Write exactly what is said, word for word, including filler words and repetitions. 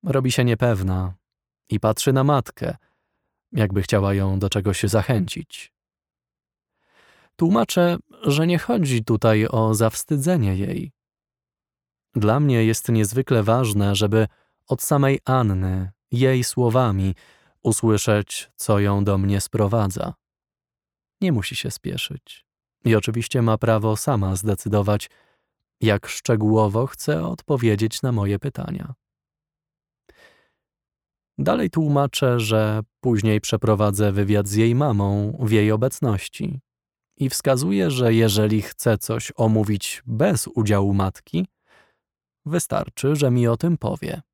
Robi się niepewna i patrzy na matkę, jakby chciała ją do czegoś zachęcić. Tłumaczę, że nie chodzi tutaj o zawstydzenie jej. Dla mnie jest niezwykle ważne, żeby od samej Anny, jej słowami, usłyszeć, co ją do mnie sprowadza. Nie musi się spieszyć i oczywiście ma prawo sama zdecydować, jak szczegółowo chce odpowiedzieć na moje pytania. Dalej tłumaczę, że później przeprowadzę wywiad z jej mamą w jej obecności i wskazuję, że jeżeli chce coś omówić bez udziału matki, wystarczy, że mi o tym powie.